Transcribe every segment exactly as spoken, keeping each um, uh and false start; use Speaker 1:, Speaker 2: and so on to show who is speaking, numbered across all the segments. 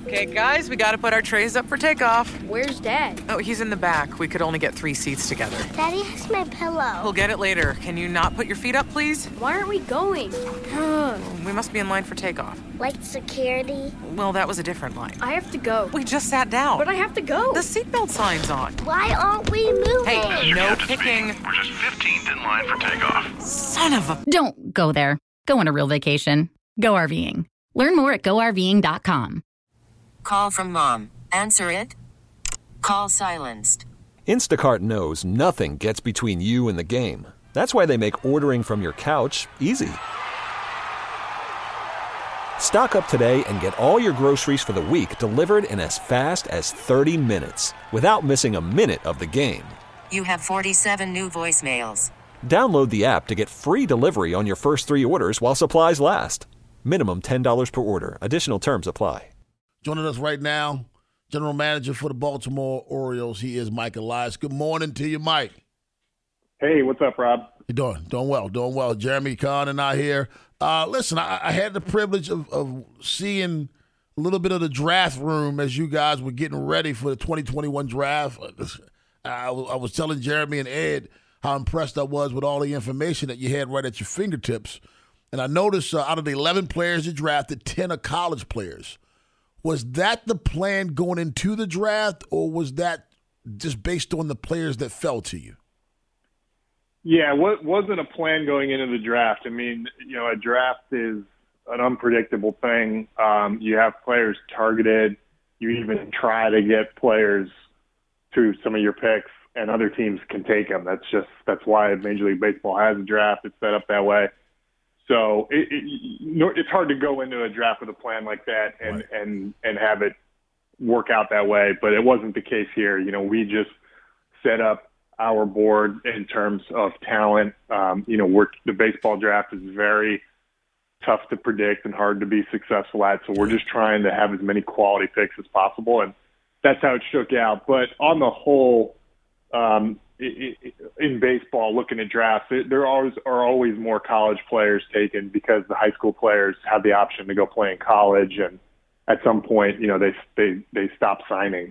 Speaker 1: Okay, guys, we gotta put our trays up for takeoff.
Speaker 2: Where's Dad?
Speaker 1: Oh, he's in the back. We could only get three seats together.
Speaker 3: Daddy has my pillow.
Speaker 1: We'll get it later. Can you not put your feet up, please?
Speaker 2: Why aren't we going?
Speaker 1: We must be in line for takeoff.
Speaker 3: Like security?
Speaker 1: Well, that was a different line.
Speaker 2: I have to go.
Speaker 1: We just sat down.
Speaker 2: But I have to go.
Speaker 1: The seatbelt sign's on.
Speaker 3: Why aren't we moving?
Speaker 1: Hey, no kicking.
Speaker 4: We're just fifteenth in line for takeoff.
Speaker 1: Son of a...
Speaker 5: Don't go there. Go on a real vacation. Go RVing. Learn more at go R V ing dot com.
Speaker 6: Call from mom. Answer it. Call silenced.
Speaker 7: Instacart knows nothing gets between you and the game. That's why they make ordering from your couch easy. Stock up today and get all your groceries for the week delivered in as fast as thirty minutes without missing a minute of the game.
Speaker 6: You have forty-seven new voicemails.
Speaker 7: Download the app to get free delivery on your first three orders while supplies last. Minimum ten dollars per order. Additional terms apply.
Speaker 8: Joining us right now, General Manager for the Baltimore Orioles. He is Mike Elias. Good morning to you, Mike.
Speaker 9: Hey, what's up, Rob?
Speaker 8: You doing? Doing well. Doing well. Jeremy Kahn and I here. Uh, listen, I, I had the privilege of, of seeing a little bit of the draft room as you guys were getting ready for the twenty twenty-one draft. I, I was telling Jeremy and Ed how impressed I was with all the information that you had right at your fingertips. And I noticed uh, out of the eleven players you drafted, ten are college players. Was that the plan going into the draft, or was that just based on the players that fell to you?
Speaker 9: Yeah, it wasn't a plan going into the draft. I mean, you know, a draft is an unpredictable thing. Um, you have players targeted. You even try to get players through some of your picks, and other teams can take them. That's just that's why Major League Baseball has a draft. It's set up that way. So it, it, it's hard to go into a draft with a plan like that and, right. and, and have it work out that way. But it wasn't the case here. You know, we just set up our board in terms of talent. Um, you know, we're, the baseball draft is very tough to predict and hard to be successful at. So we're just trying to have as many quality picks as possible. And that's how it shook out. But on the whole, um, in baseball, looking at drafts, there always are always more college players taken because the high school players have the option to go play in college, and at some point, you know, they they they stop signing.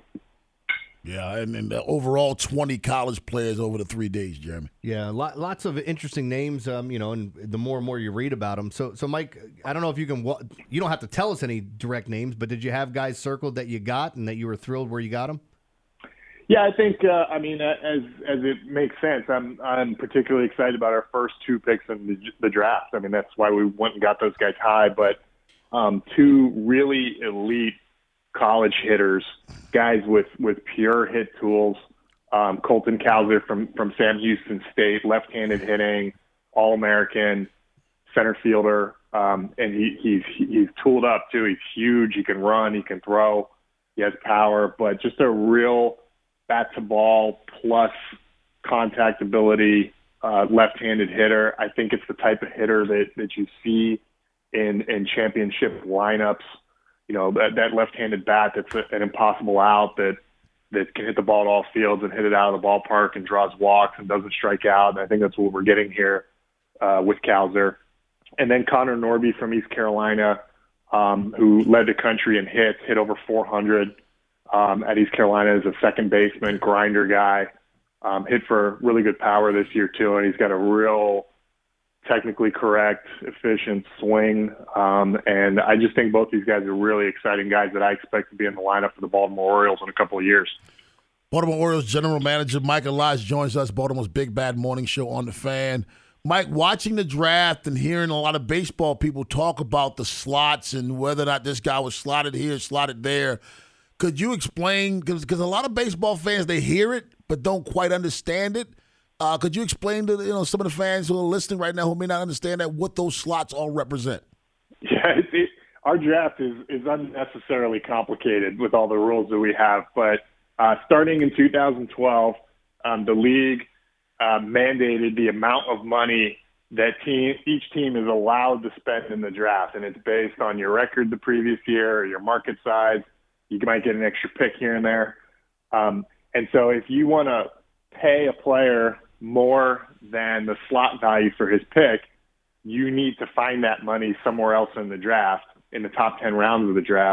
Speaker 8: Yeah, and, and overall, twenty college players over the three days, Jeremy.
Speaker 10: Yeah, lots of interesting names. Um, you know, and the more and more you read about them. So, so Mike, I don't know if you can. You don't have to tell us any direct names, but did you have guys circled that you got and that you were thrilled where you got them?
Speaker 9: Yeah, I think. Uh, I mean, as as it makes sense, I'm I'm particularly excited about our first two picks in the, the draft. I mean, that's why we went and got those guys high. But um, two really elite college hitters, guys with, with pure hit tools. Um, Colton Cowser from, from Sam Houston State, left-handed hitting, All-American, center fielder, um, and he, he's he's tooled up too. He's huge. He can run. He can throw. He has power, but just a real bat-to-ball plus contact ability, uh, left-handed hitter. I think it's the type of hitter that, that you see in in championship lineups. You know, that, that left-handed bat that's a, an impossible out that that can hit the ball at all fields and hit it out of the ballpark and draws walks and doesn't strike out. And I think that's what we're getting here uh, with Cowser. And then Connor Norby from East Carolina, um, who led the country in hits, hit over four hundred um, at East Carolina as a second baseman, grinder guy, um, hit for really good power this year too. And he's got a real technically correct, efficient swing. Um, and I just think both these guys are really exciting guys that I expect to be in the lineup for the Baltimore Orioles in a couple of years.
Speaker 8: Baltimore Orioles General Manager Mike Elias joins us, Baltimore's Big Bad Morning Show on The Fan. Mike, watching the draft and hearing a lot of baseball people talk about the slots and whether or not this guy was slotted here, slotted there, could you explain, because a lot of baseball fans, they hear it but don't quite understand it. Uh, could you explain to you know some of the fans who are listening right now who may not understand that what those slots all represent?
Speaker 9: Yeah, it, it, our draft is, is unnecessarily complicated with all the rules that we have. But uh, starting in two thousand twelve, um, the league uh, mandated the amount of money that team each team is allowed to spend in the draft, and it's based on your record the previous year or your market size. You might get an extra pick here and there. Um, and so if you want to pay a player more than the slot value for his pick, you need to find that money somewhere else in the draft, in the top ten rounds of the draft,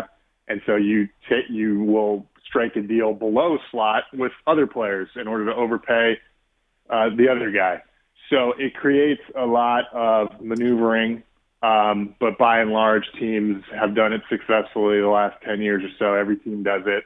Speaker 9: and so you t- you will strike a deal below slot with other players in order to overpay uh, the other guy. So it creates a lot of maneuvering, um, but by and large, teams have done it successfully the last ten years or so. Every team does it.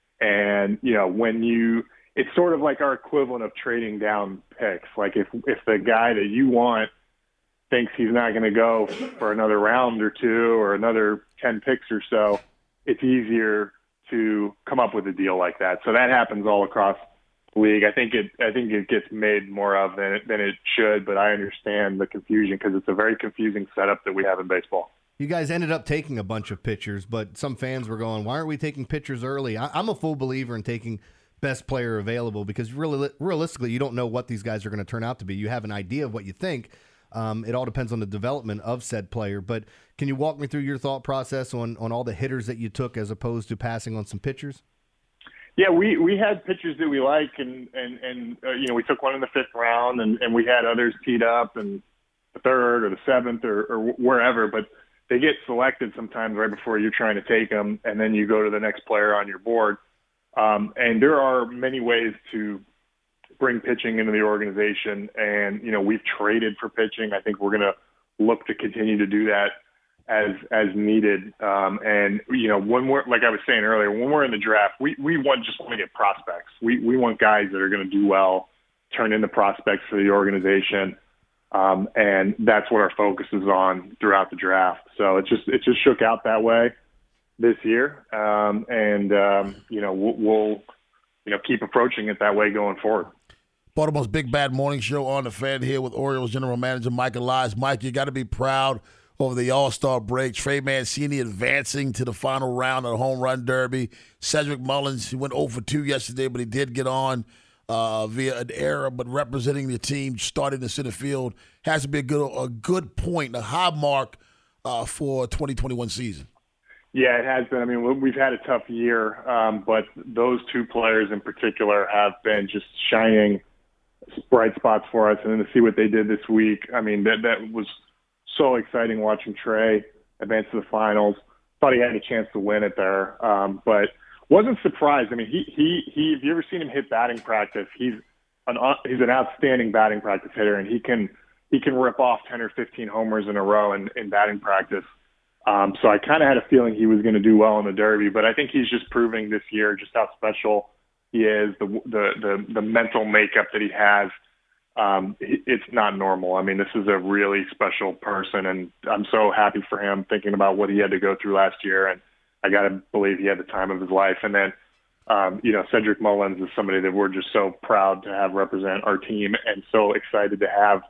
Speaker 9: And, you know, when you – it's sort of like our equivalent of trading down picks. Like if if the guy that you want thinks he's not going to go for another round or two or another ten picks or so, it's easier to come up with a deal like that. So that happens all across the league. I think it I think it gets made more of than it, than it should, but I understand the confusion because it's a very confusing setup that we have in baseball.
Speaker 10: You guys ended up taking a bunch of pitchers, but some fans were going, why aren't we taking pitchers early? I, I'm a full believer in taking best player available because really, realistically, you don't know what these guys are going to turn out to be. You have an idea of what you think. Um, it all depends on the development of said player. But can you walk me through your thought process on, on all the hitters that you took as opposed to passing on some pitchers?
Speaker 9: Yeah, we, we had pitchers that we like, and, and, and uh, you know, we took one in the fifth round, and, and we had others teed up in the third or the seventh or, or wherever, but they get selected sometimes right before you're trying to take them, and then you go to the next player on your board. Um, and there are many ways to bring pitching into the organization, and you know we've traded for pitching. I think we're going to look to continue to do that as as needed. Um, and you know when we're like I was saying earlier, when we're in the draft, we we want just want to get prospects. We we want guys that are going to do well, turn into prospects for the organization, um, and that's what our focus is on throughout the draft. So it just it just shook out that way this year, um, and um, you know we'll, we'll you know keep approaching it that way going forward.
Speaker 8: Baltimore's Big Bad Morning Show on the Fan here with Orioles General Manager Mike Elias. Mike, you got to be proud over the All-Star break. Trey Mancini advancing to the final round of the Home Run Derby. Cedric Mullins, he went oh for two yesterday, but he did get on uh, via an error, but representing the team, starting the center field, has to be a good a good point, a high mark uh, for twenty twenty-one season.
Speaker 9: Yeah, it has been. I mean, we've had a tough year, um, but those two players in particular have been just shining bright spots for us. And then to see what they did this week, I mean, that that was so exciting watching Trey advance to the finals. Thought he had a chance to win it there, um, but wasn't surprised. I mean, he he he. Have you ever seen him hit batting practice? He's an he's an outstanding batting practice hitter, and he can he can rip off ten or fifteen homers in a row in, in batting practice. Um, so I kind of had a feeling he was going to do well in the Derby, but I think he's just proving this year just how special he is, the the the, the mental makeup that he has. Um, it's not normal. I mean, this is a really special person, and I'm so happy for him thinking about what he had to go through last year, and I got to believe he had the time of his life. And then, um, you know, Cedric Mullins is somebody that we're just so proud to have represent our team and so excited to have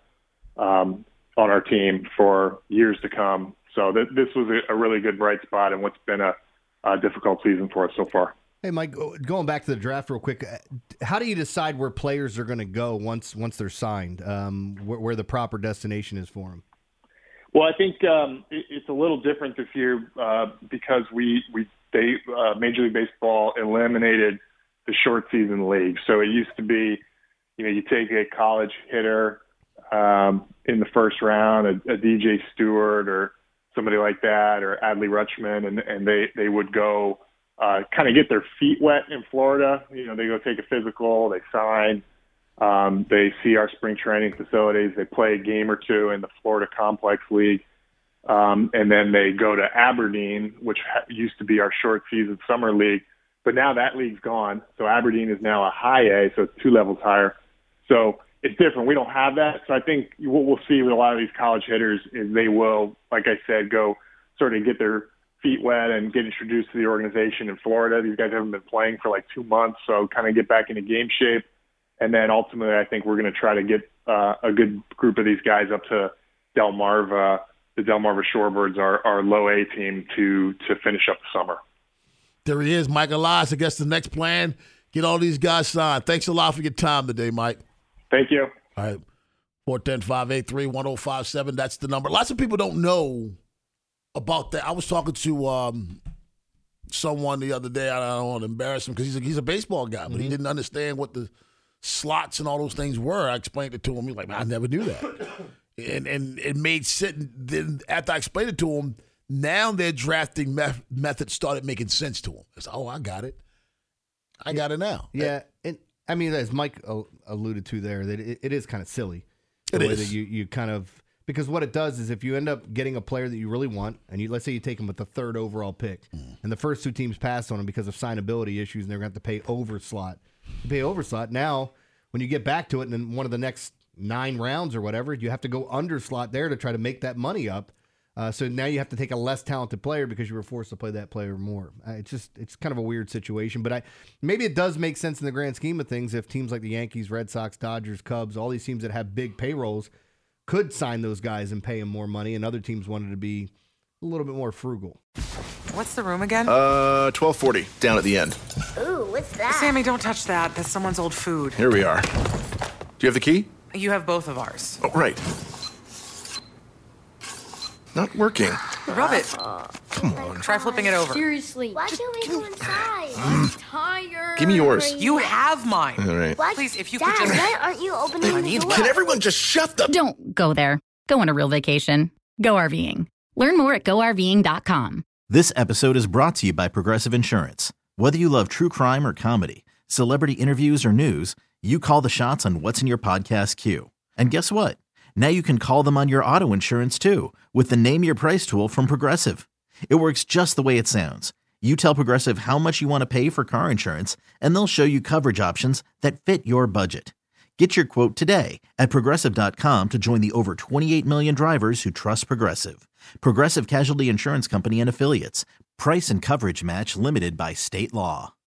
Speaker 9: um, on our team for years to come. So th- this was a, a really good bright spot in what's been a, a difficult season for us so far.
Speaker 10: Hey, Mike, going back to the draft real quick, how do you decide where players are going to go once once they're signed, um, where, where the proper destination is for them?
Speaker 9: Well, I think um, it, it's a little different this year uh, because we, we they, uh, Major League Baseball eliminated the short season league. So it used to be, you know, you take a college hitter um, in the first round, a, a D J Stewart or somebody like that, or Adley Rutschman, and, and they, they would go uh, kind of get their feet wet in Florida. You know, they go take a physical, they sign, um, they see our spring training facilities, they play a game or two in the Florida Complex League, um, and then they go to Aberdeen, which ha- used to be our short season summer league, but now that league's gone. So Aberdeen is now a high A, so it's two levels higher. So it's different. We don't have that. So I think what we'll see with a lot of these college hitters is they will, like I said, go sort of get their feet wet and get introduced to the organization in Florida. These guys haven't been playing for like two months, so kind of get back into game shape. And then ultimately I think we're going to try to get uh, a good group of these guys up to Delmarva, the Delmarva Shorebirds, our, our low A team, to to finish up the summer.
Speaker 8: There he is, Mike Elias. I guess the next plan, get all these guys signed. Thanks a lot for your time today, Mike.
Speaker 9: Thank you.
Speaker 8: All right. four one zero, five eight three, one zero five seven. That's the number. Lots of people don't know about that. I was talking to um, someone the other day. I don't want to embarrass him because he's a, he's a baseball guy, but mm-hmm. he didn't understand what the slots and all those things were. I explained it to him. He's like, man, I never knew that. and and it made sense. Then after I explained it to him, Now their drafting me- method started making sense to them. It's, oh, I got it. I got it now.
Speaker 10: Yeah, and I mean, as Mike uh, alluded to there, that it, it is kind of silly. The
Speaker 8: It
Speaker 10: way
Speaker 8: is.
Speaker 10: that you, you kind of because what it does is if you end up getting a player that you really want, and you let's say you take him with the third overall pick, mm. and the first two teams pass on him because of signability issues, and they're going to have to pay over slot. You pay over slot. Now, when you get back to it, and in one of the next nine rounds or whatever, you have to go under slot there to try to make that money up. Uh, so now you have to take a less talented player because you were forced to play that player more. Uh, it's just it's kind of a weird situation, but I maybe it does make sense in the grand scheme of things if teams like the Yankees, Red Sox, Dodgers, Cubs, all these teams that have big payrolls could sign those guys and pay them more money, and other teams wanted to be a little bit more frugal.
Speaker 1: What's the room again?
Speaker 2: Uh, twelve forty, down at the end.
Speaker 3: Ooh, what's that?
Speaker 1: Sammy, don't touch that. That's someone's old food.
Speaker 2: Here we are. Do you have the key?
Speaker 1: You have both of ours.
Speaker 2: Oh, right. Not working.
Speaker 1: Rub it.
Speaker 2: Come on.
Speaker 1: Try flipping it over.
Speaker 3: Seriously. Why can't we go inside? I'm tired.
Speaker 2: Give me yours.
Speaker 1: You have mine.
Speaker 2: All right.
Speaker 3: What?
Speaker 1: Please, if you
Speaker 3: Dad,
Speaker 1: could just...
Speaker 3: why aren't you opening
Speaker 1: I
Speaker 3: the
Speaker 1: need
Speaker 3: door?
Speaker 2: Can everyone just shut the...
Speaker 5: Don't go there. Go on a real vacation. Go RVing. Learn more at go R V ing dot com.
Speaker 11: This episode is brought to you by Progressive Insurance. Whether you love true crime or comedy, celebrity interviews or news, you call the shots on what's in your podcast queue. And guess what? Now you can call them on your auto insurance too with the Name Your Price tool from Progressive. It works just the way it sounds. You tell Progressive how much you want to pay for car insurance, and they'll show you coverage options that fit your budget. Get your quote today at Progressive dot com to join the over twenty-eight million drivers who trust Progressive. Progressive Casualty Insurance Company and Affiliates. Price and coverage match limited by state law.